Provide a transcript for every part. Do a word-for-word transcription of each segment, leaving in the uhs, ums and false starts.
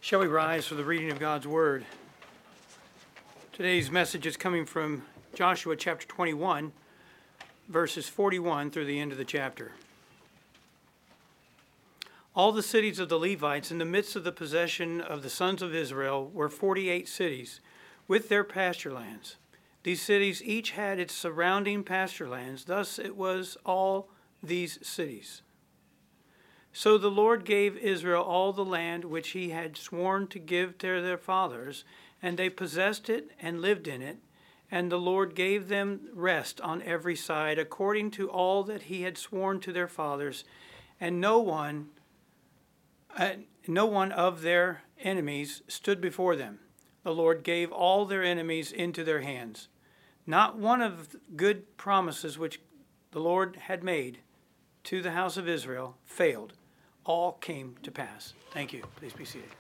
Shall we rise for the reading of God's Word? Today's message is coming from Joshua chapter twenty-one, verses forty-one through the end of the chapter. All the cities of the Levites in the midst of the possession of the sons of Israel were forty-eight cities, with their pasture lands. These cities each had its surrounding pasture lands, thus it was all these cities. So the Lord gave Israel all the land which he had sworn to give to their fathers, and they possessed it and lived in it. And the Lord gave them rest on every side, according to all that he had sworn to their fathers. And no one, uh, no one of their enemies stood before them. The Lord gave all their enemies into their hands. Not one of the good promises which the Lord had made to the house of Israel failed. All came to pass. Thank you. Please be seated.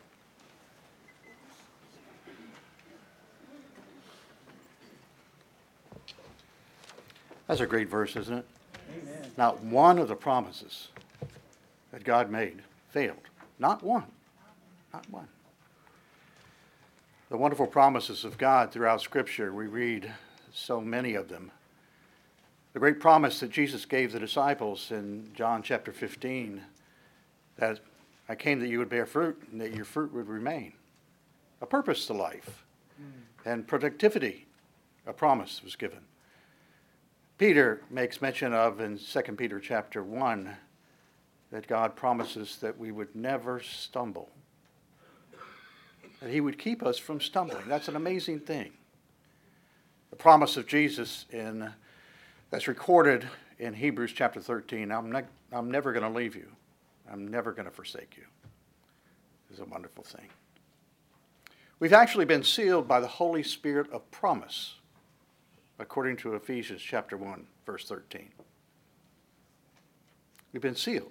That's a great verse, isn't it? Amen. Not one of the promises that God made failed. Not one. Not one. The wonderful promises of God throughout Scripture, we read so many of them. The great promise that Jesus gave the disciples in John chapter fifteen, that I came that you would bear fruit and that your fruit would remain. A purpose to life. Mm. And productivity, a promise was given. Peter makes mention of in Second Peter chapter one that God promises that we would never stumble. That he would keep us from stumbling. That's an amazing thing. The promise of Jesus in that's recorded in Hebrews chapter thirteen, I'm, not, I'm never going to leave you. I'm never going to forsake you. Is a wonderful thing. We've actually been sealed by the Holy Spirit of promise, according to Ephesians chapter one, verse thirteen. We've been sealed.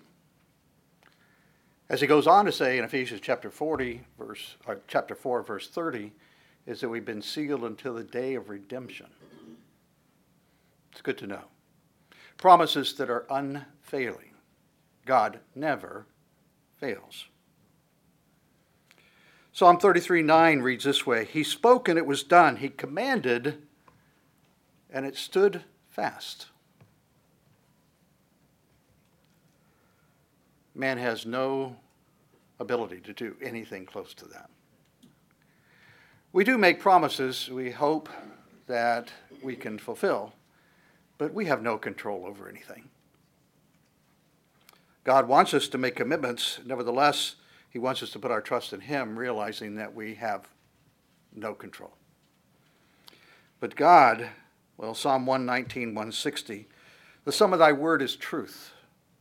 As he goes on to say in Ephesians chapter forty, verse or chapter four, verse thirty, is that we've been sealed until the day of redemption. It's good to know. Promises that are unfailing. God never fails. Psalm thirty-three nine reads this way, He spoke and it was done. He commanded and it stood fast. Man has no ability to do anything close to that. We do make promises we hope that we can fulfill, but we have no control over anything. God wants us to make commitments. Nevertheless, he wants us to put our trust in him, realizing that we have no control. But God, well, Psalm one nineteen, one sixty, the sum of thy word is truth.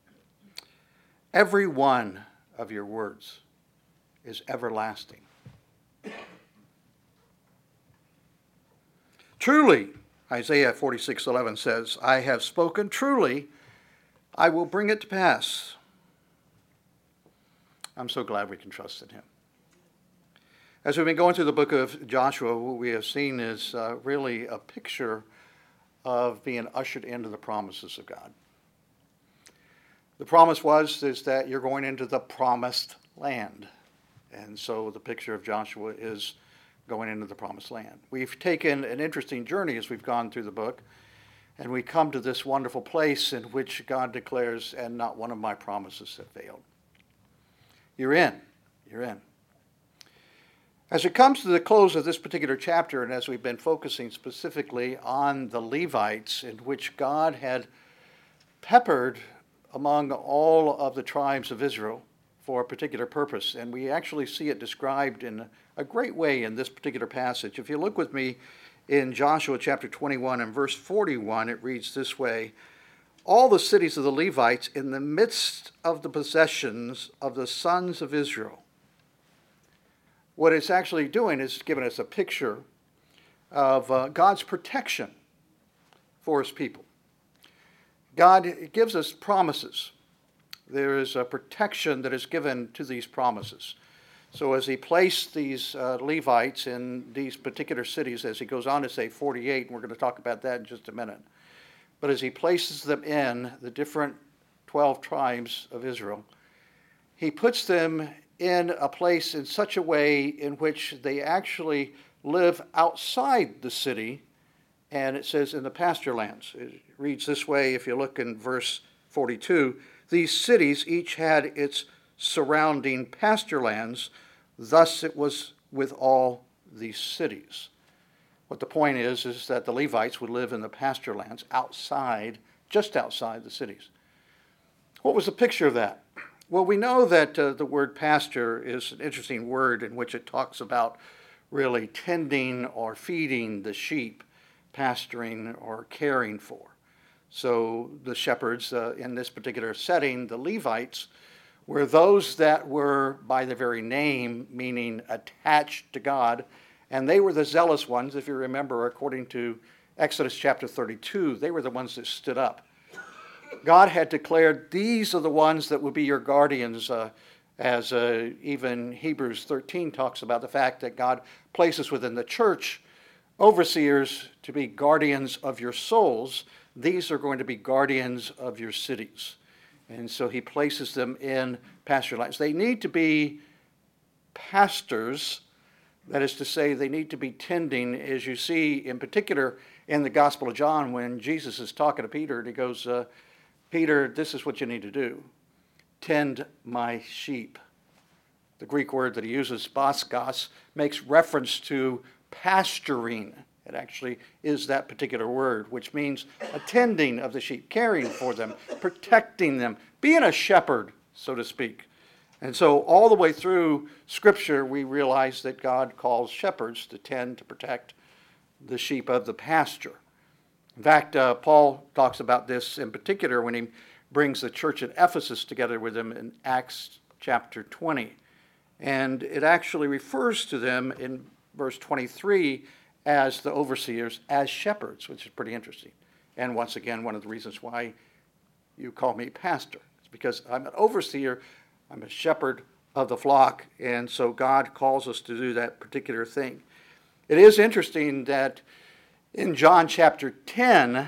Every one of your words is everlasting. Truly, Isaiah forty-six eleven says, I have spoken truly, I will bring it to pass. I'm so glad we can trust in him. As we've been going through the book of Joshua, what we have seen is uh, really a picture of being ushered into the promises of God. The promise was is that you're going into the promised land. And so the picture of Joshua is going into the promised land. We've taken an interesting journey as we've gone through the book. And we come to this wonderful place in which God declares, and not one of my promises have failed. You're in. You're in. As it comes to the close of this particular chapter, and as we've been focusing specifically on the Levites, in which God had peppered among all of the tribes of Israel for a particular purpose, and we actually see it described in a great way in this particular passage. If you look with me in Joshua chapter twenty-one and verse forty-one, it reads this way, all the cities of the Levites in the midst of the possessions of the sons of Israel. What it's actually doing is giving us a picture of uh, God's protection for his people. God gives us promises. There is a protection that is given to these promises. So as he placed these uh, Levites in these particular cities, as he goes on to say forty-eight, and we're going to talk about that in just a minute, but as he places them in the different twelve tribes of Israel, he puts them in a place in such a way in which they actually live outside the city, and it says in the pasture lands. It reads this way if you look in verse forty-two. These cities each had its surrounding pasture lands, thus it was with all these cities. What the point is, is that the Levites would live in the pasture lands outside, just outside the cities. What was the picture of that? Well, we know that uh, the word pasture is an interesting word in which it talks about really tending or feeding the sheep, pasturing or caring for. So the shepherds uh, in this particular setting, the Levites, were those that were by the very name, meaning attached to God, and they were the zealous ones. If you remember, according to Exodus chapter thirty-two, they were the ones that stood up. God had declared, these are the ones that will be your guardians, uh, as uh, even Hebrews thirteen talks about the fact that God places within the church overseers to be guardians of your souls. These are going to be guardians of your cities. And so he places them in pasture lands. They need to be pastors, that is to say, they need to be tending, as you see in particular in the Gospel of John when Jesus is talking to Peter, and he goes, uh, Peter, this is what you need to do. Tend my sheep. The Greek word that he uses, baskos, makes reference to pasturing. It actually is that particular word, which means attending of the sheep, caring for them, protecting them, being a shepherd, so to speak. And so all the way through Scripture, we realize that God calls shepherds to tend, to protect the sheep of the pasture. In fact, uh, Paul talks about this in particular when he brings the church at Ephesus together with him in Acts chapter twenty. And it actually refers to them in verse twenty-three as the overseers, as shepherds, which is pretty interesting. And once again, one of the reasons why you call me pastor is because I'm an overseer, I'm a shepherd of the flock, and so God calls us to do that particular thing. It is interesting that in John chapter ten,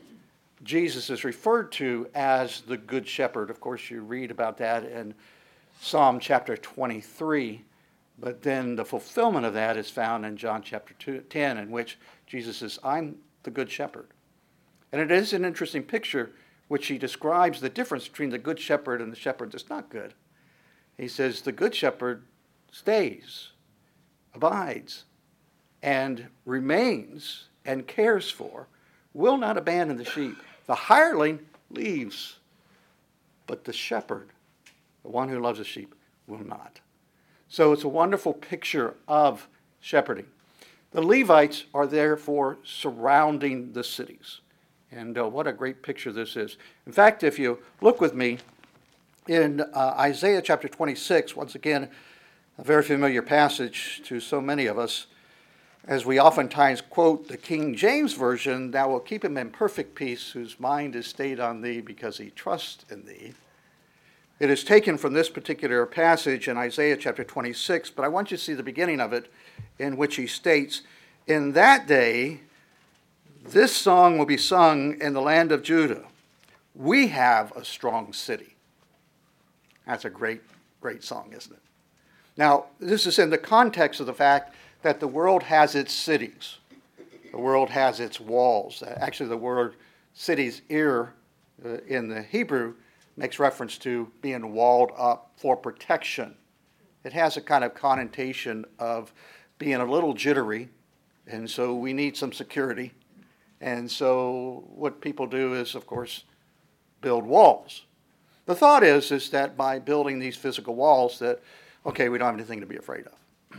Jesus is referred to as the Good Shepherd. Of course, you read about that in Psalm chapter twenty-three. But then the fulfillment of that is found in John chapter two, ten, in which Jesus says, I'm the Good Shepherd. And it is an interesting picture which he describes the difference between the Good Shepherd and the shepherd that's not good. He says the Good Shepherd stays, abides, and remains and cares for, will not abandon the sheep. The hireling leaves, but the shepherd, the one who loves the sheep, will not. So it's a wonderful picture of shepherding. The Levites are therefore surrounding the cities. And uh, what a great picture this is. In fact, if you look with me in uh, Isaiah chapter twenty-six, once again, a very familiar passage to so many of us, as we oftentimes quote the King James Version, thou wilt keep him in perfect peace, whose mind is stayed on thee because he trusts in thee. It is taken from this particular passage in Isaiah chapter twenty-six, but I want you to see the beginning of it, in which he states, in that day, this song will be sung in the land of Judah. We have a strong city. That's a great, great song, isn't it? Now, this is in the context of the fact that the world has its cities. The world has its walls. Actually, the word cities, ir, uh, in the Hebrew, makes reference to being walled up for protection. It has a kind of connotation of being a little jittery, and so we need some security. And so what people do is, of course, build walls. The thought is, is that by building these physical walls that, okay, we don't have anything to be afraid of.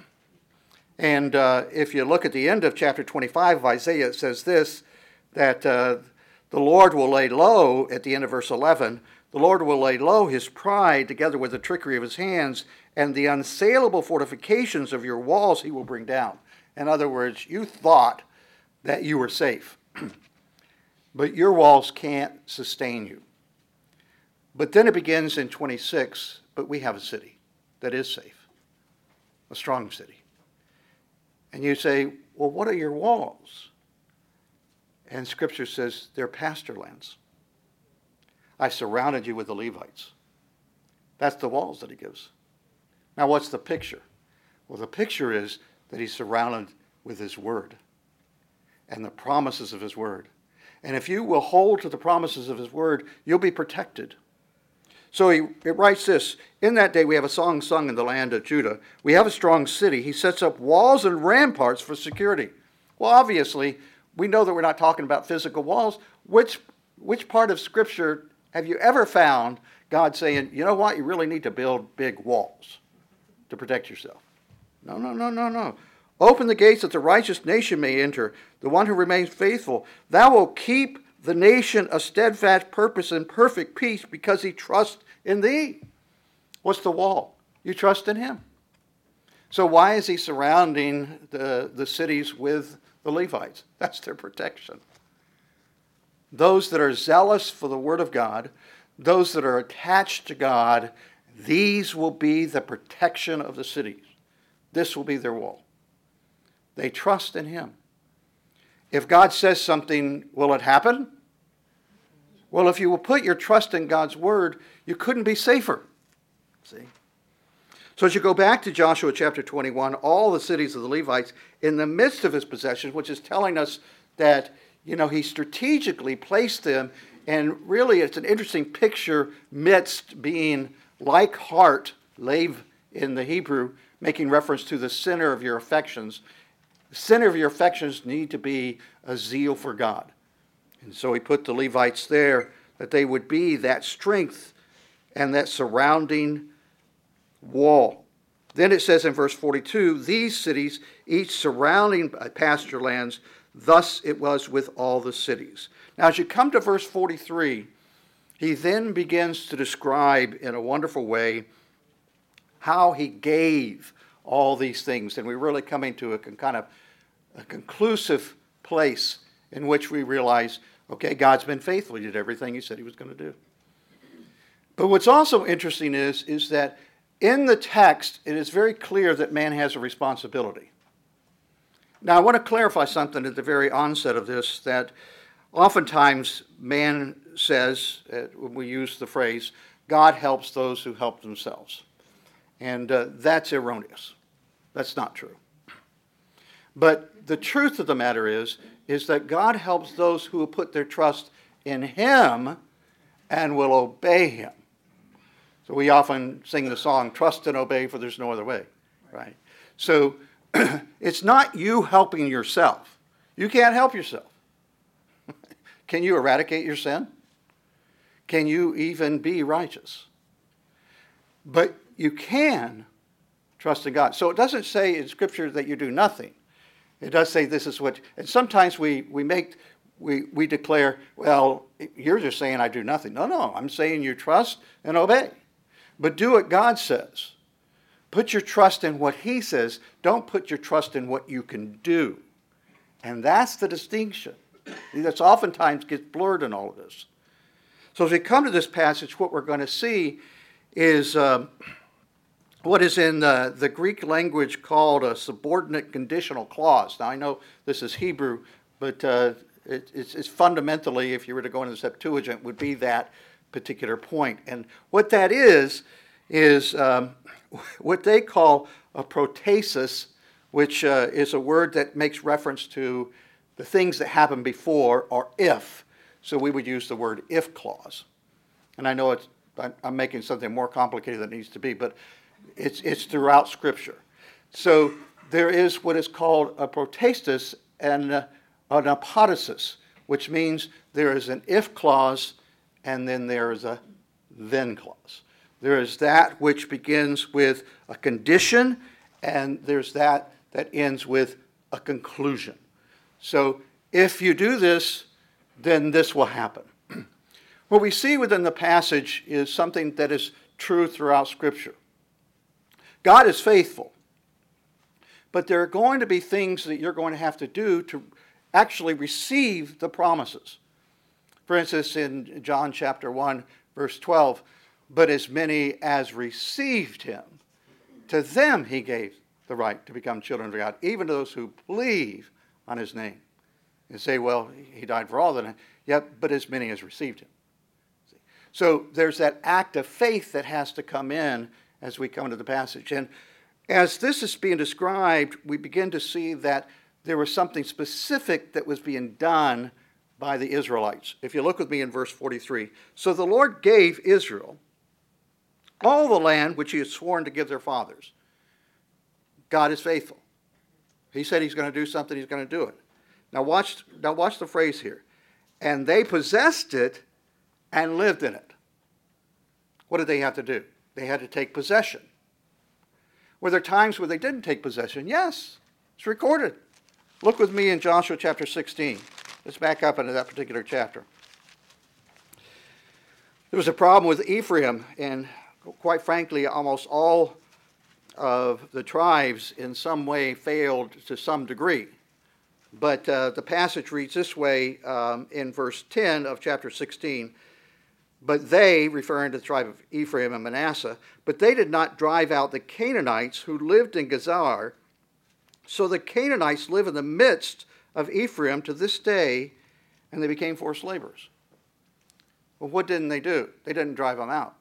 And uh, if you look at the end of chapter twenty-five of Isaiah, it says this, that uh, the Lord will lay low, at the end of verse eleven, the Lord will lay low his pride together with the trickery of his hands, and the unassailable fortifications of your walls he will bring down. In other words, you thought that you were safe, but your walls can't sustain you. But then it begins in twenty-six, but we have a city that is safe, a strong city. And you say, well, what are your walls? And Scripture says they're pasture lands. I surrounded you with the Levites. That's the walls that he gives. Now, what's the picture? Well, the picture is that he's surrounded with his word and the promises of his word. And if you will hold to the promises of his word, you'll be protected. So he it writes this, in that day we have a song sung in the land of Judah. We have a strong city. He sets up walls and ramparts for security. Well, obviously, we know that we're not talking about physical walls. Which, which part of Scripture have you ever found God saying, you know what, you really need to build big walls to protect yourself? No, no, no, no, no. Open the gates that the righteous nation may enter, the one who remains faithful. Thou wilt keep the nation a steadfast purpose and perfect peace because he trusts in thee. What's the wall? You trust in him. So why is he surrounding the, the cities with the Levites? That's their protection. Those that are zealous for the word of God, those that are attached to God, these will be the protection of the cities. This will be their wall. They trust in him. If God says something, will it happen? Well, if you will put your trust in God's word, you couldn't be safer. See? So as you go back to Joshua chapter twenty-one, all the cities of the Levites in the midst of his possessions, which is telling us that, you know, he strategically placed them, and really it's an interesting picture, midst being like heart, lave in the Hebrew, making reference to the center of your affections. The center of your affections need to be a zeal for God. And so he put the Levites there that they would be that strength and that surrounding wall. Then it says in verse forty-two, these cities, each surrounding pasture lands, thus it was with all the cities. Now as you come to verse forty-three, he then begins to describe in a wonderful way how he gave all these things. And we're really coming to a kind of a conclusive place in which we realize, okay, God's been faithful. He did everything he said he was going to do. But what's also interesting is, is that in the text, it is very clear that man has a responsibility. Now, I want to clarify something at the very onset of this, that oftentimes man says, uh, when we use the phrase, God helps those who help themselves. And uh, that's erroneous. That's not true. But the truth of the matter is, is that God helps those who put their trust in him and will obey him. So we often sing the song, trust and obey, for there's no other way, right? So it's not you helping yourself. You can't help yourself. Can you eradicate your sin? Can you even be righteous? But you can trust in God. So it doesn't say in Scripture that you do nothing. It does say this is what, and sometimes we, we make, we, we declare, well, you're just saying I do nothing. No, no, I'm saying you trust and obey. But do what God says. Put your trust in what he says. Don't put your trust in what you can do. And that's the distinction. That's oftentimes gets blurred in all of this. So as we come to this passage, what we're going to see is um, what is in the, the Greek language called a subordinate conditional clause. Now, I know this is Hebrew, but uh, it, it's, it's fundamentally, if you were to go into the Septuagint, would be that particular point. And what that is, is um, what they call a protasis, which uh, is a word that makes reference to the things that happen before, or if. So we would use the word if clause. And I know it's, I'm making something more complicated than it needs to be, but it's, it's throughout Scripture. So there is what is called a protasis and an apodosis, which means there is an if clause and then there is a then clause. There is that which begins with a condition, and there's that that ends with a conclusion. So if you do this, then this will happen. What we see within the passage is something that is true throughout Scripture. God is faithful, but there are going to be things that you're going to have to do to actually receive the promises. For instance, in John chapter one, verse twelve, but as many as received him, to them he gave the right to become children of God, even to those who believe on his name. And say, well, he died for all of them. Yep, but as many as received him. So there's that act of faith that has to come in as we come to the passage. And as this is being described, we begin to see that there was something specific that was being done by the Israelites. If you look with me in verse forty-three. So the Lord gave Israel all the land which he had sworn to give their fathers. God is faithful. He said he's going to do something, he's going to do it. Now watch, now watch the phrase here. And they possessed it and lived in it. What did they have to do? They had to take possession. Were there times where they didn't take possession? Yes, it's recorded. Look with me in Joshua chapter sixteen. Let's back up into that particular chapter. There was a problem with Ephraim, and quite frankly, almost all of the tribes in some way failed to some degree. But uh, the passage reads this way um, in verse ten of chapter sixteen. But they, referring to the tribe of Ephraim and Manasseh, but they did not drive out the Canaanites who lived in Gezer. So the Canaanites live in the midst of Ephraim to this day, and they became forced laborers. Well, what didn't they do? They didn't drive them out.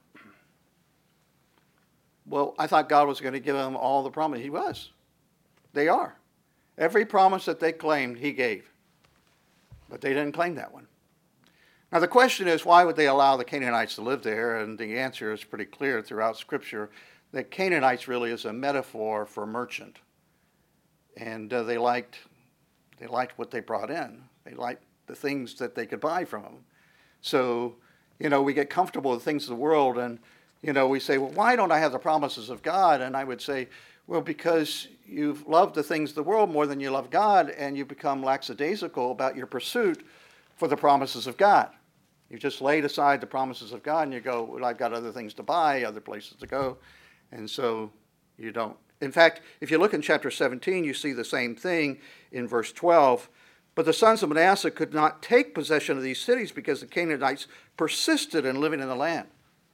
Well, I thought God was going to give them all the promise. He was. They are. Every promise that they claimed, he gave. But they didn't claim that one. Now the question is, why would they allow the Canaanites to live there? And the answer is pretty clear throughout Scripture, that Canaanites really is a metaphor for merchant. And uh, they liked they liked what they brought in. They liked the things that they could buy from them. So, you know, we get comfortable with things of the world, and, you know, we say, well, why don't I have the promises of God? And I would say, well, because you've loved the things of the world more than you love God, and you become lackadaisical about your pursuit for the promises of God. You just laid aside the promises of God, and you go, well, I've got other things to buy, other places to go, and so you don't. In fact, if you look in chapter seventeen, you see the same thing in verse twelve. But the sons of Manasseh could not take possession of these cities because the Canaanites persisted in living in the land.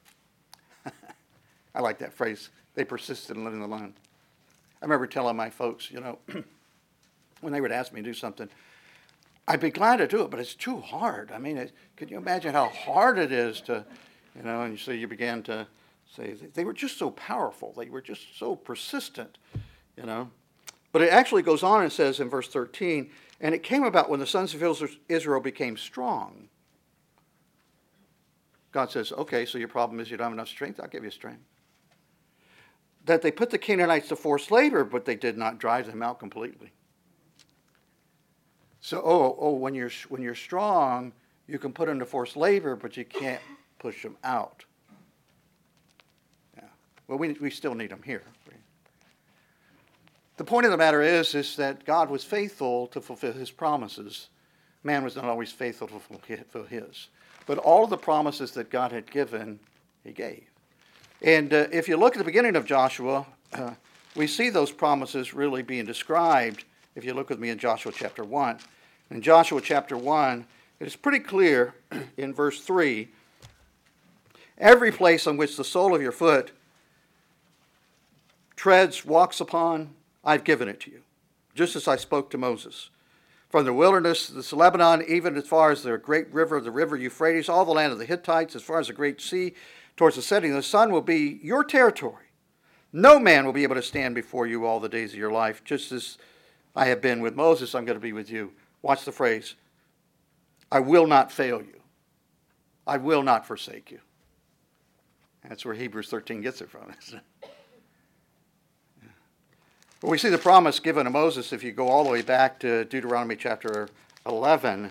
I like that phrase. They persisted in living in the land. I remember telling my folks, you know, when they would ask me to do something, I'd be glad to do it, but it's too hard. I mean, it, could you imagine how hard it is to, you know, and so you began to say, they were just so powerful. They were just so persistent, you know. But it actually goes on and says in verse thirteen, and it came about when the sons of Israel became strong. God says, okay, so your problem is you don't have enough strength. I'll give you strength. That they put the Canaanites to forced labor, but they did not drive them out completely. So, oh, oh, when you're when you're strong, you can put them to forced labor, but you can't push them out. Yeah. Well, we we still need them here. The point of the matter is, is that God was faithful to fulfill his promises. Man was not always faithful to fulfill his. But all of the promises that God had given, he gave. And uh, if you look at the beginning of Joshua, uh, we see those promises really being described. If you look with me in Joshua chapter one. In Joshua chapter one, it is pretty clear in verse three, every place on which the sole of your foot treads, walks upon, I've given it to you, just as I spoke to Moses. From the wilderness, this Lebanon, even as far as the great river, the river Euphrates, all the land of the Hittites, as far as the great sea, towards the setting of the sun, will be your territory. No man will be able to stand before you all the days of your life, just as I have been with Moses, I'm going to be with you. Watch the phrase. I will not fail you. I will not forsake you. That's where Hebrews thirteen gets it from, isn't it? But we see the promise given to Moses if you go all the way back to Deuteronomy chapter eleven.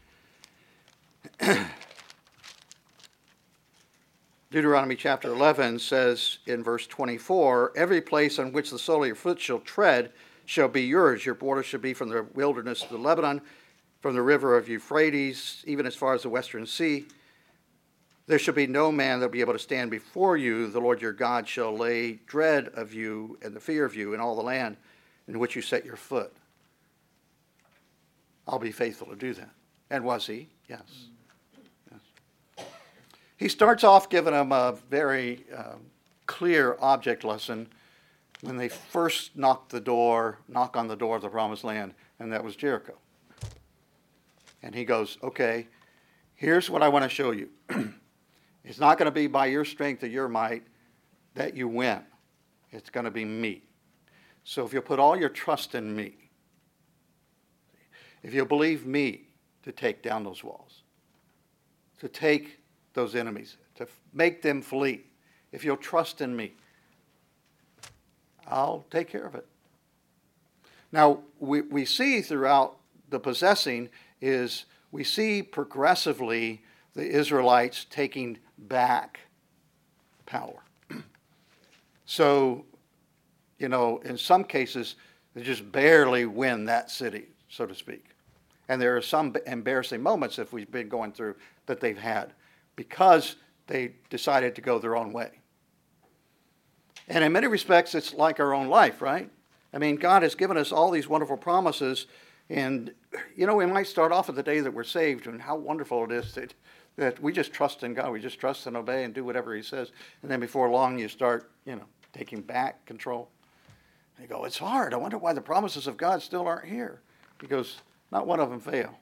Deuteronomy chapter eleven says in verse twenty-four, every place on which the sole of your foot shall tread shall be yours. Your border shall be from the wilderness to the Lebanon, from the river of Euphrates, even as far as the western sea. There shall be no man that will be able to stand before you. The Lord your God shall lay dread of you and the fear of you in all the land in which you set your foot. I'll be faithful to do that. And was he? Yes. Yes. He starts off giving them a very uh, clear object lesson when they first knocked the door, knock on the door of the promised land, and that was Jericho. And he goes, okay, here's what I want to show you. It's not going to be by your strength or your might that you win. It's going to be me. So if you'll put all your trust in me, if you'll believe me to take down those walls, to take those enemies, to make them flee, if you'll trust in me, I'll take care of it. Now, we, we see throughout the possessing is we see progressively the Israelites taking back power. So, you know, in some cases, they just barely win that city, so to speak. And there are some embarrassing moments that we've been going through that they've had because they decided to go their own way. And in many respects, it's like our own life, right? I mean, God has given us all these wonderful promises. And, you know, we might start off at the day that we're saved and how wonderful it is that, that we just trust in God. We just trust and obey and do whatever he says. And then before long, you start, you know, taking back control. And you go, it's hard. I wonder why the promises of God still aren't here. He goes, not one of them fail.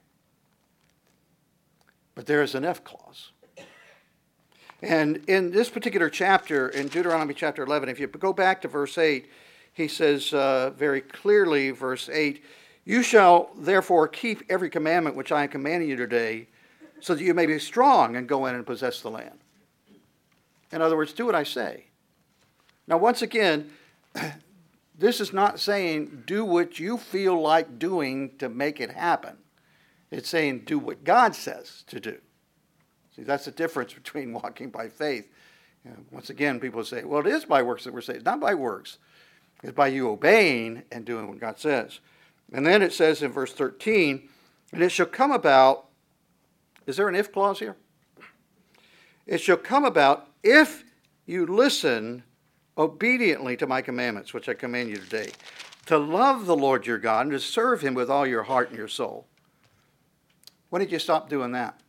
But there is an if clause. And in this particular chapter, in Deuteronomy chapter eleven, if you go back to verse eight, he says uh, very clearly, verse eight, you shall therefore keep every commandment which I am commanding you today, so that you may be strong and go in and possess the land. In other words, do what I say. Now, once again, this is not saying do what you feel like doing to make it happen. It's saying do what God says to do. See, that's the difference between walking by faith. You know, once again, people say, well, it is by works that we're saved. Not by works. It's by you obeying and doing what God says. And then it says in verse thirteen, and it shall come about, is there an if clause here? It shall come about if you listen obediently to my commandments, which I command you today, to love the Lord your God and to serve him with all your heart and your soul. When did you stop doing that?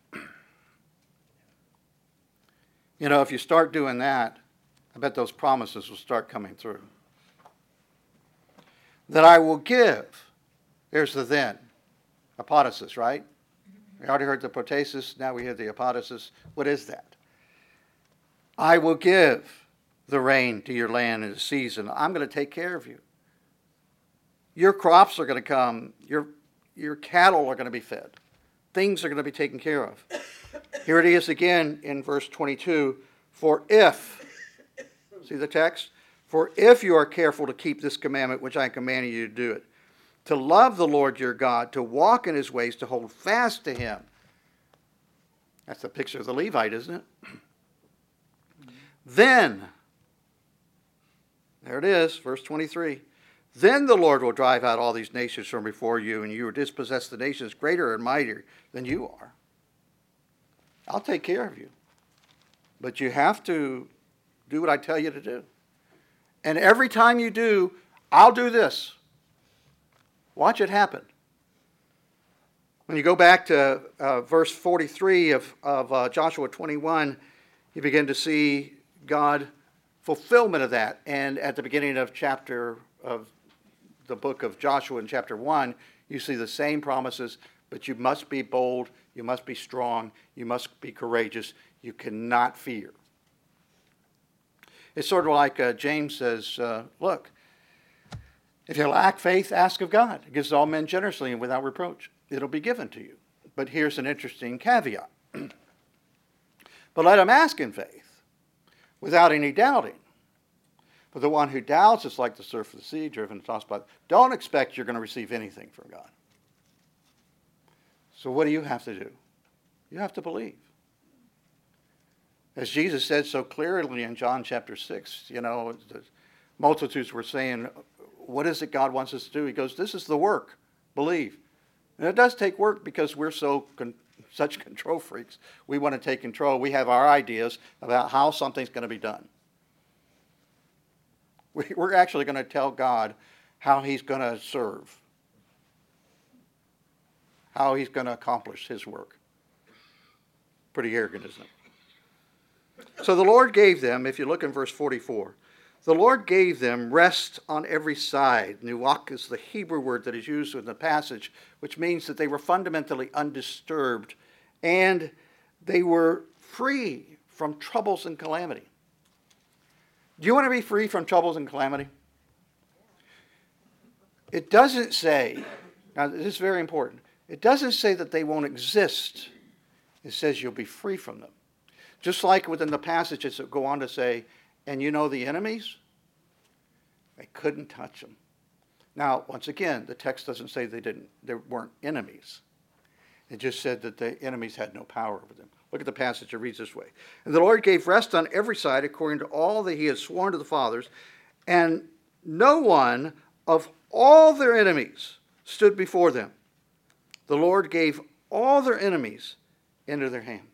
You know, if you start doing that, I bet those promises will start coming through. That I will give. There's the then. Apodosis, right? We already heard the protasis. Now we hear the apodosis. What is that? I will give the rain to your land in the season. I'm going to take care of you. Your crops are going to come. Your, your cattle are going to be fed. Things are going to be taken care of. Here it is again in verse twenty-two. For if, see the text? For if you are careful to keep this commandment which I am commanding you to do it, to love the Lord your God, to walk in his ways, to hold fast to him. That's the picture of the Levite, isn't it? Then, there it is, verse twenty-three. Then the Lord will drive out all these nations from before you, and you will dispossess the nations greater and mightier than you are. I'll take care of you. But you have to do what I tell you to do. And every time you do, I'll do this. Watch it happen. When you go back to uh, verse forty-three of, of uh, Joshua twenty-one, you begin to see God fulfillment of that. And at the beginning of chapter of the book of Joshua in chapter one, you see the same promises, but you must be bold, you must be strong, you must be courageous, you cannot fear. It's sort of like uh, James says, uh, look, if you lack faith, ask of God. He gives all men generously and without reproach. It'll be given to you. But here's an interesting caveat. But let him ask in faith, without any doubting. For the one who doubts is like the surf of the sea, driven and tossed by. Don't expect you're going to receive anything from God. So what do you have to do? You have to believe. As Jesus said so clearly in John chapter six, you know, the multitudes were saying, what is it God wants us to do? He goes, this is the work. Believe. And it does take work because we're so con- such control freaks. We want to take control. We have our ideas about how something's going to be done. We, we're actually going to tell God how he's going to serve, how he's going to accomplish his work. Pretty arrogant, isn't it? So the Lord gave them, if you look in verse forty-four, the Lord gave them rest on every side. Nuwak is the Hebrew word that is used in the passage, which means that they were fundamentally undisturbed and they were free from troubles and calamity. Do you want to be free from troubles and calamity? It doesn't say, now this is very important, it doesn't say that they won't exist. It says you'll be free from them. Just like within the passages that go on to say, and you know the enemies? They couldn't touch them. Now, once again, the text doesn't say they didn't, they weren't enemies. It just said that the enemies had no power over them. Look at the passage. It reads this way. And the Lord gave rest on every side according to all that he had sworn to the fathers, and no one of all their enemies stood before them. The Lord gave all their enemies into their hand.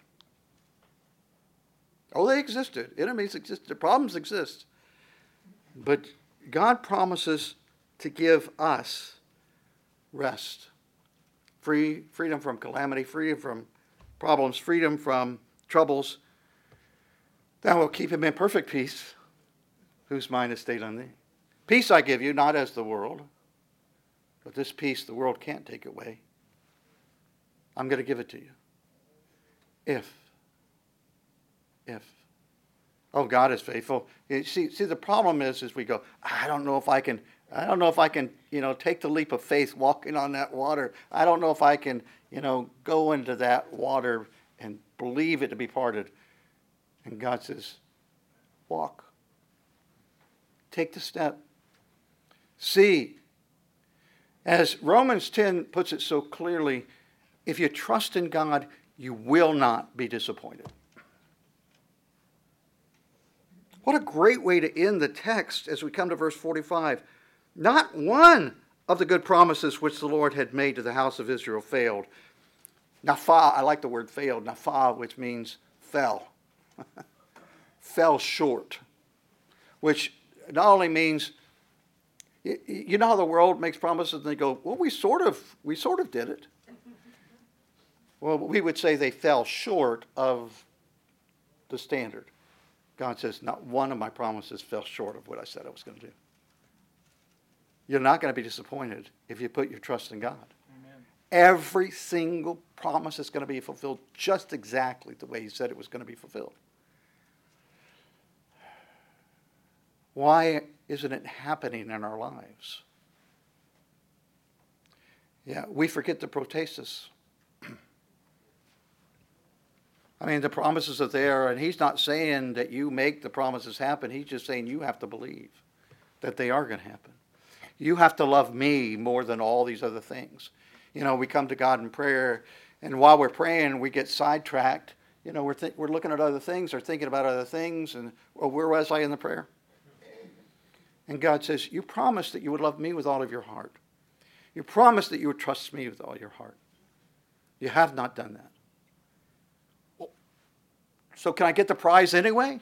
Oh, they existed. Enemies existed. Problems exist. But God promises to give us rest. Free, freedom from calamity, freedom from problems, freedom from troubles. That will keep him in perfect peace, whose mind is stayed on thee. Peace I give you, not as the world, but this peace the world can't take away. I'm going to give it to you. If, if. Oh, God is faithful. You see, see, the problem is, is we go, I don't know if I can, I don't know if I can, you know, take the leap of faith walking on that water. I don't know if I can, you know, go into that water and believe it to be parted. And God says, walk. Take the step. See. As Romans ten puts it so clearly, if you trust in God, you will not be disappointed. What a great way to end the text as we come to verse forty-five. Not one of the good promises which the Lord had made to the house of Israel failed. Nafa, I like the word failed. Nafa, which means fell. Fell short. Which not only means, you know how the world makes promises and they go, well, we sort of, we sort of did it. Well, we would say they fell short of the standard. God says, not one of my promises fell short of what I said I was going to do. You're not going to be disappointed if you put your trust in God. Amen. Every single promise is going to be fulfilled just exactly the way he said it was going to be fulfilled. Why isn't it happening in our lives? Yeah, we forget the protasis. I mean, the promises are there, and he's not saying that you make the promises happen. He's just saying you have to believe that they are going to happen. You have to love me more than all these other things. You know, we come to God in prayer, and while we're praying, we get sidetracked. You know, we're th- we're looking at other things or thinking about other things, and well, where was I in the prayer? And God says, you promised that you would love me with all of your heart. You promised that you would trust me with all your heart. You have not done that. Well, so can I get the prize anyway?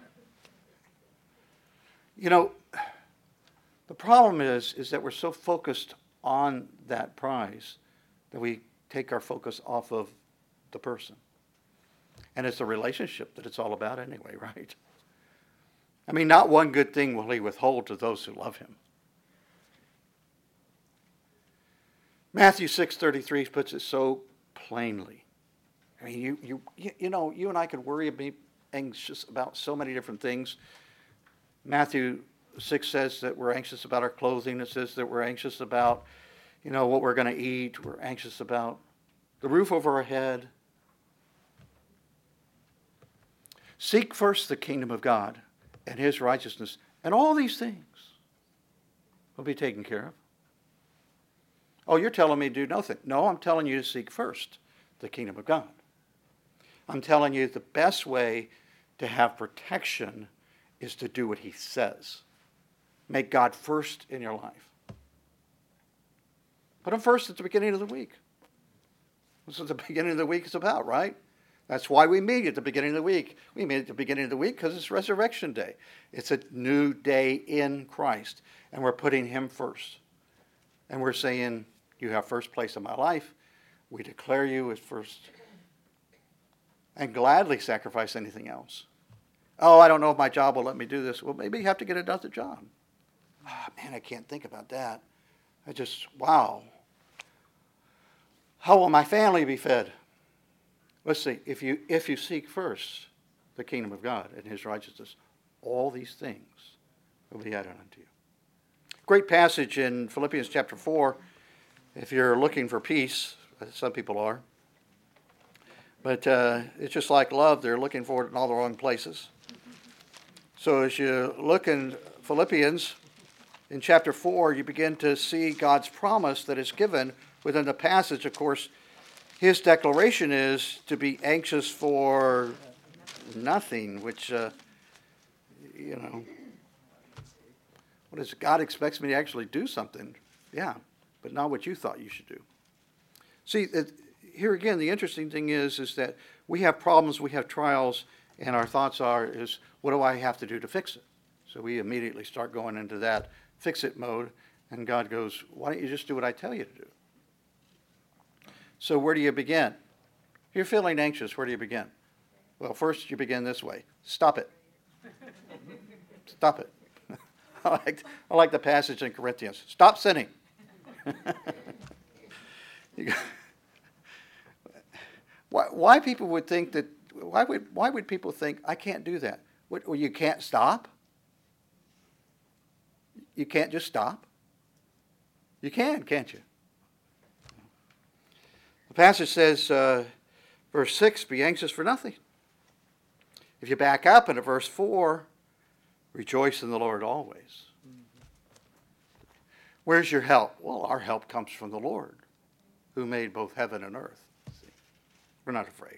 You know, the problem is, is that we're so focused on that prize that we take our focus off of the person. And it's a relationship that it's all about anyway, right? I mean, not one good thing will he withhold to those who love him. Matthew six thirty-three puts it so plainly. I mean, you you you know, you and I could worry and be anxious about so many different things. Matthew six says that we're anxious about our clothing. It says that we're anxious about, you know, what we're going to eat. We're anxious about the roof over our head. Seek first the kingdom of God and his righteousness, and all these things will be taken care of. Oh, you're telling me to do nothing. No, I'm telling you to seek first the kingdom of God. I'm telling you the best way to have protection is to do what he says. Make God first in your life. Put him first at the beginning of the week. That's what the beginning of the week is about, right? That's why we meet at the beginning of the week. We meet at the beginning of the week because it's Resurrection Day. It's a new day in Christ. And we're putting him first. And we're saying, you have first place in my life. We declare you as first. And gladly sacrifice anything else. Oh, I don't know if my job will let me do this. Well, maybe you have to get another job. Oh, man, I can't think about that. I just, wow. How will my family be fed? Let's see, if you if you seek first the kingdom of God and his righteousness, all these things will be added unto you. Great passage in Philippians chapter four, if you're looking for peace, some people are. But uh, it's just like love, they're looking for it in all the wrong places. So as you look in Philippians, in chapter four, you begin to see God's promise that is given within the passage. Of course, his declaration is to be anxious for nothing, which, uh, you know, what is it? God expects me to actually do something. Yeah, but not what you thought you should do. See, it, here again, the interesting thing is, is that we have problems, we have trials, and our thoughts are, is what do I have to do to fix it? So we immediately start going into that fix-it mode, and God goes, why don't you just do what I tell you to do? So where do you begin? If you're feeling anxious, where do you begin? Well, first you begin this way. Stop it. Stop it. I like, I like the passage in Corinthians. Stop sinning. You go, why, why people would think that, why would, why would people think, I can't do that? What, well, you can't stop? You can't just stop? You can, can't you? The passage says, uh, verse six, be anxious for nothing. If you back up into verse four, rejoice in the Lord always. Where's your help? Well, our help comes from the Lord, who made both heaven and earth. See? We're not afraid.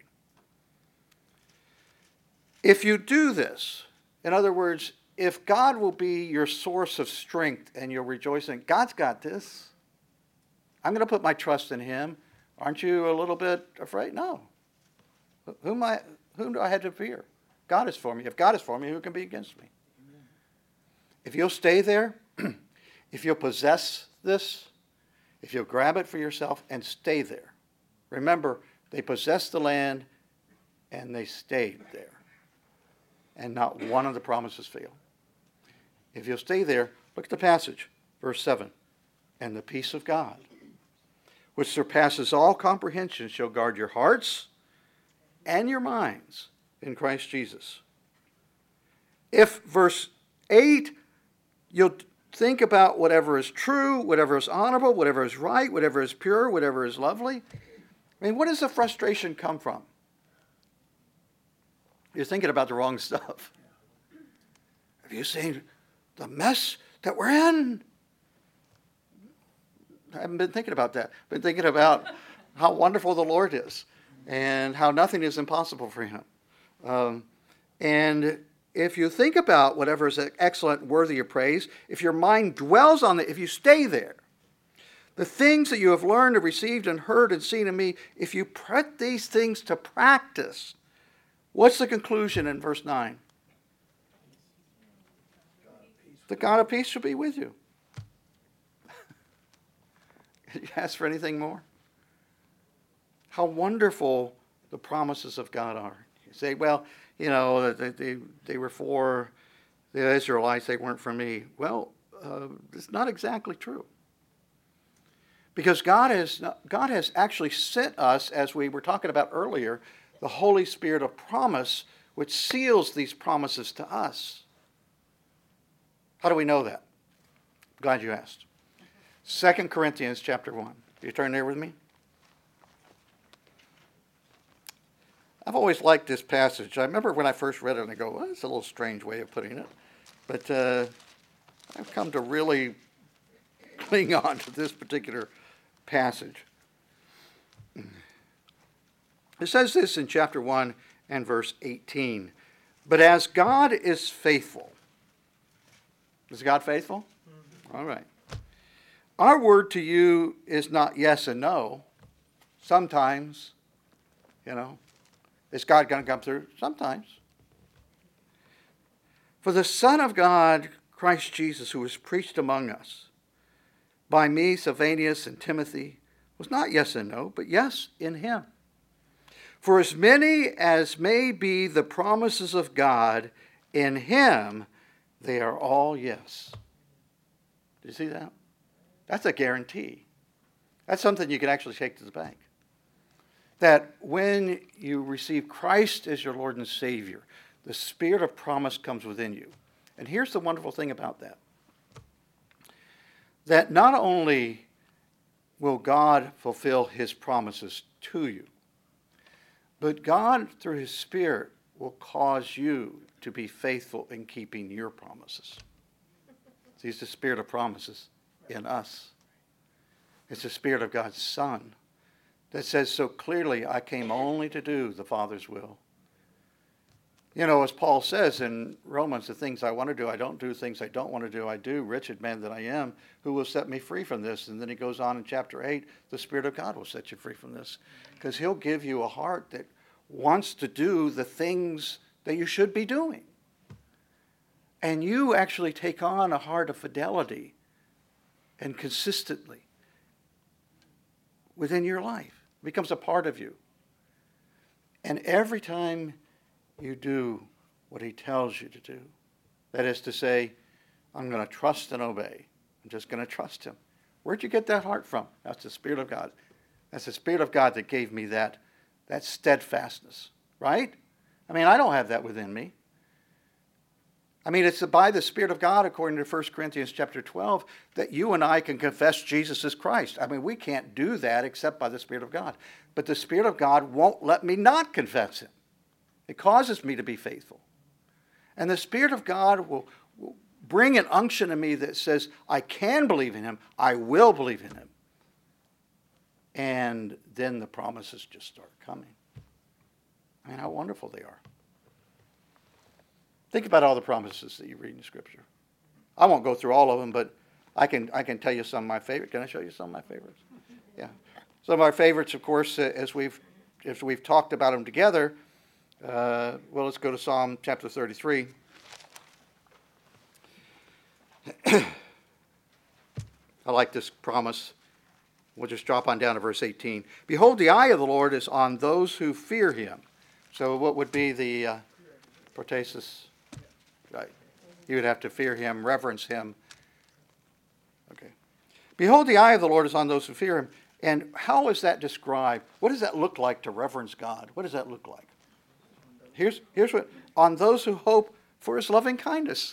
If you do this, in other words, if God will be your source of strength and you're rejoicing, God's got this. I'm going to put my trust in him. Aren't you a little bit afraid? No. Whom, I, whom do I have to fear? God is for me. If God is for me, who can be against me? Amen. If you'll stay there, if you'll possess this, if you'll grab it for yourself and stay there. Remember, they possessed the land and they stayed there. And not one of the promises failed. If you'll stay there, look at the passage, verse seven. And the peace of God, which surpasses all comprehension, shall guard your hearts and your minds in Christ Jesus. If, verse eight, you'll think about whatever is true, whatever is honorable, whatever is right, whatever is pure, whatever is lovely. I mean, what does the frustration come from? You're thinking about the wrong stuff. Have you seen the mess that we're in? I haven't been thinking about that. I've been thinking about how wonderful the Lord is and how nothing is impossible for him. Um, and if you think about whatever is excellent, worthy of praise, if your mind dwells on it, if you stay there, the things that you have learned and received and heard and seen in me, if you put these things to practice, what's the conclusion in verse nine? The God of peace shall be with you. You ask for anything more? How wonderful the promises of God are. You say, well, you know, they, they, they were for the Israelites, they weren't for me. Well, uh, it's not exactly true. Because God has, God has actually sent us, as we were talking about earlier, the Holy Spirit of promise, which seals these promises to us. How do we know that? Glad you asked. Second Corinthians chapter one. You turn there with me? I've always liked this passage. I remember when I first read it and I go, well, that's a little strange way of putting it. But uh, I've come to really cling on to this particular passage. It says this in chapter one and verse eighteen. But as God is faithful. Is God faithful? Mm-hmm. All right. Our word to you is not yes and no. Sometimes, you know, is God going to come through? Sometimes. For the Son of God, Christ Jesus, who was preached among us, by me, Silvanus, and Timothy, was not yes and no, but yes in him. For as many as may be the promises of God, in him they are all yes. Do you see that? That's a guarantee. That's something you can actually take to the bank. That when you receive Christ as your Lord and Savior, The spirit of promise comes within you. And here's the wonderful thing about that. That not only will God fulfill his promises to you, but God, through his Spirit, will cause you to be faithful in keeping your promises. See, it's the spirit of promises in us. It's the Spirit of God's Son that says so clearly, I came only to do the Father's will. You know, as Paul says in Romans, the things I want to do, I don't do. Things I don't want to do, I do. Wretched man that I am, who will set me free from this? And then he goes on in chapter eight, the Spirit of God will set you free from this. Because he'll give you a heart that wants to do the things that you should be doing. And you actually take on a heart of fidelity and consistently within your life. It becomes a part of you. And every time you do what he tells you to do, that is to say, I'm going to trust and obey. I'm just going to trust him. Where'd you get that heart from? That's the Spirit of God. That's the Spirit of God that gave me that, that steadfastness, right? I mean, I don't have that within me. I mean, it's by the Spirit of God, according to First Corinthians chapter twelve, that you and I can confess Jesus as Christ. I mean, we can't do that except by the Spirit of God. But the Spirit of God won't let me not confess him. It causes me to be faithful. And the Spirit of God will, will bring an unction in me that says, I can believe in him. I will believe in him. And then the promises just start coming. I mean, how wonderful they are. Think about all the promises that you read in Scripture. I won't go through all of them, but I can I can tell you some of my favorites. Can I show you some of my favorites? Yeah. Some of our favorites, of course, uh, as we've as we've talked about them together. Uh, well, let's go to Psalm chapter thirty-three. I like this promise. We'll just drop on down to verse eighteen. Behold, the eye of the Lord is on those who fear him. So what would be the uh, protasis? Right. You would have to fear him, reverence him. Okay. Behold, the eye of the Lord is on those who fear him. And how is that described? What does that look like to reverence God? What does that look like? Here's, here's what, on those who hope for his loving kindness.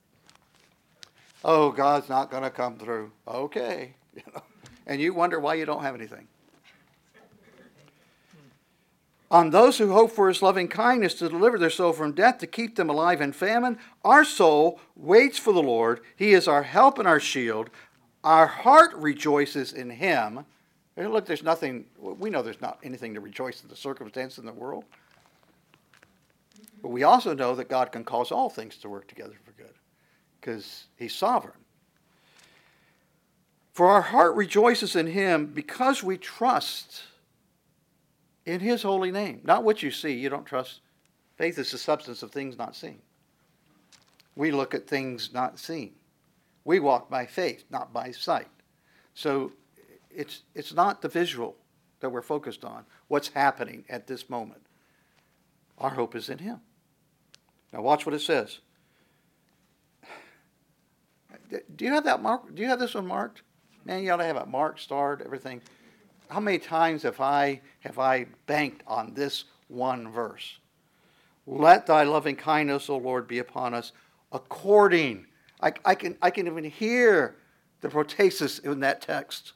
Oh, God's not going to come through. Okay. You know, and you wonder why you don't have anything. On those who hope for his loving kindness to deliver their soul from death, to keep them alive in famine, our soul waits for the Lord. He is our help and our shield. Our heart rejoices in him. And look, there's nothing, we know there's not anything to rejoice in the circumstance in the world. But we also know that God can cause all things to work together for good, because he's sovereign. For our heart rejoices in him because we trust in his holy name. Not what you see. You don't trust. Faith is the substance of things not seen. We look at things not seen. We walk by faith, not by sight. So it's it's not the visual that we're focused on, what's happening at this moment. Our hope is in him. Now watch what it says. Do you have that mark? Do you have this one marked? Man, you ought to have it marked, starred, everything. How many times have I have I banked on this one verse? Let thy loving kindness, O Lord, be upon us according. I, I can I can even hear the protasis in that text.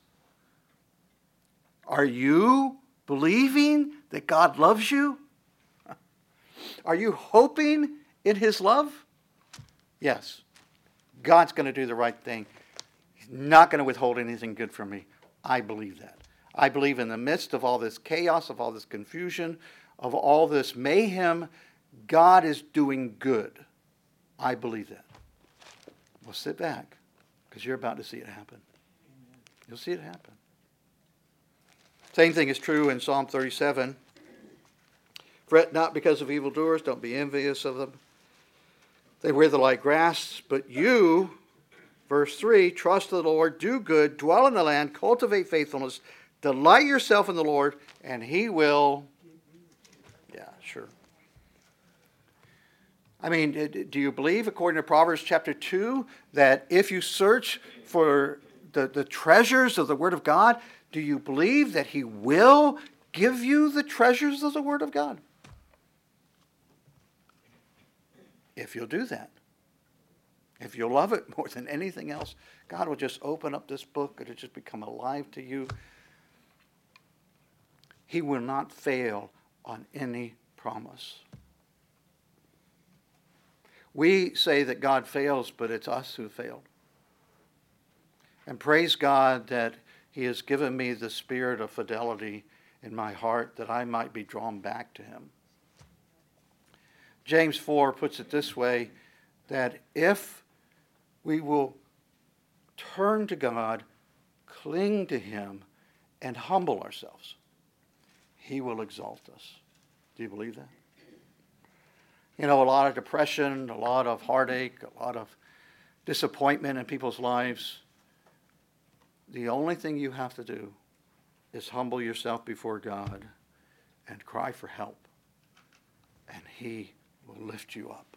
Are you believing that God loves you? Are you hoping in his love? Yes. God's going to do the right thing. He's not going to withhold anything good from me. I believe that. I believe in the midst of all this chaos, of all this confusion, of all this mayhem, God is doing good. I believe that. Well, sit back, because you're about to see it happen. You'll see it happen. Same thing is true in Psalm thirty-seven. Fret not because of evildoers. Don't be envious of them. They wither like grass. But you, verse three, trust the Lord, do good, dwell in the land, cultivate faithfulness, delight yourself in the Lord, and he will. Yeah, sure. I mean, do you believe, according to Proverbs chapter two, that if you search for the, the treasures of the Word of God, do you believe that he will give you the treasures of the Word of God? if you'll do that. If you'll love it more than anything else, God will just open up this book. It'll just become alive to you. He will not fail on any promise. We say that God fails, but it's us who failed. And praise God that He has given me the spirit of fidelity in my heart that I might be drawn back to Him. James four puts it this way, that if we will turn to God, cling to Him, and humble ourselves, He will exalt us. Do you believe that? You know, a lot of depression, a lot of heartache, a lot of disappointment in people's lives. The only thing you have to do is humble yourself before God and cry for help, and He will lift you up.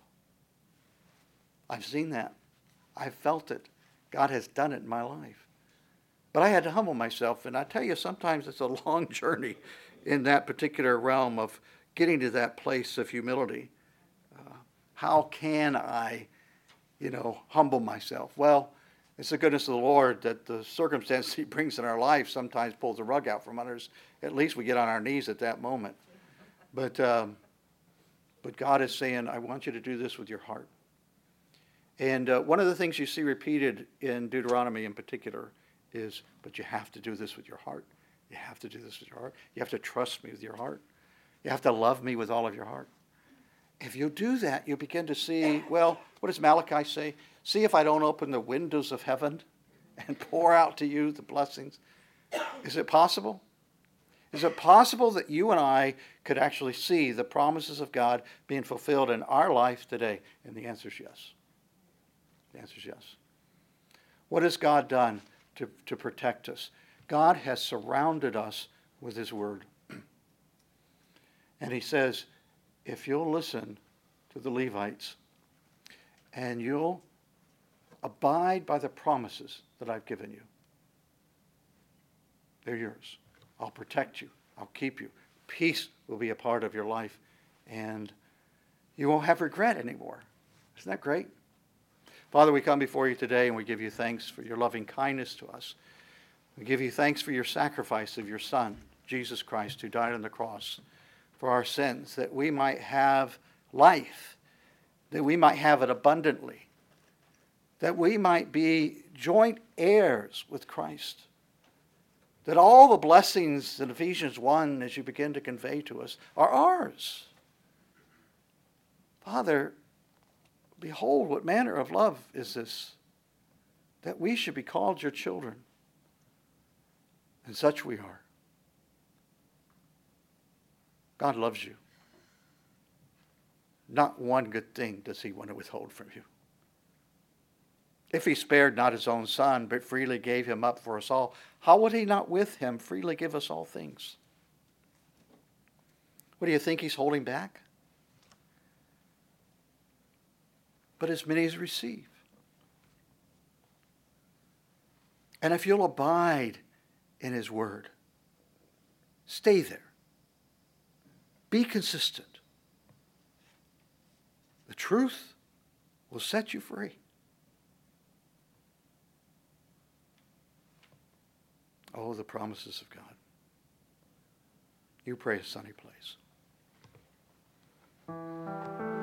I've seen that. I've felt it. God has done it in my life. But I had to humble myself, and I tell you, sometimes it's a long journey in that particular realm of getting to that place of humility. Uh, how can I, you know, humble myself? Well, it's the goodness of the Lord that the circumstances He brings in our life sometimes pulls the rug out from under us. At least we get on our knees at that moment. But, um, but God is saying, I want you to do this with your heart. And uh, one of the things you see repeated in Deuteronomy in particular is, but you have to do this with your heart. You have to do this with your heart. You have to trust me with your heart. You have to love me with all of your heart. If you do that, you begin to see, well, what does Malachi say? See if I don't open the windows of heaven and pour out to you the blessings. Is it possible? Is it possible that you and I could actually see the promises of God being fulfilled in our life today? And the answer is yes. The answer is yes. What has God done to, to protect us? God has surrounded us with His Word. And He says, if you'll listen to the Levites and you'll abide by the promises that I've given you, they're yours. I'll protect you. I'll keep you. Peace will be a part of your life, and you won't have regret anymore. Isn't that great? Father, we come before you today and we give you thanks for your loving kindness to us. We give you thanks for your sacrifice of your Son, Jesus Christ, who died on the cross for our sins, that we might have life, that we might have it abundantly, that we might be joint heirs with Christ, that all the blessings in Ephesians one, as you begin to convey to us, are ours. Father, behold, what manner of love is this, that we should be called your children. And such we are. God loves you. Not one good thing does He want to withhold from you. If He spared not His own Son, but freely gave Him up for us all, how would He not with Him freely give us all things? What do you think He's holding back? But as many as receive. And if you'll abide in His Word, stay there. Be consistent. The truth will set you free. Oh, the promises of God. You pray a sunny place.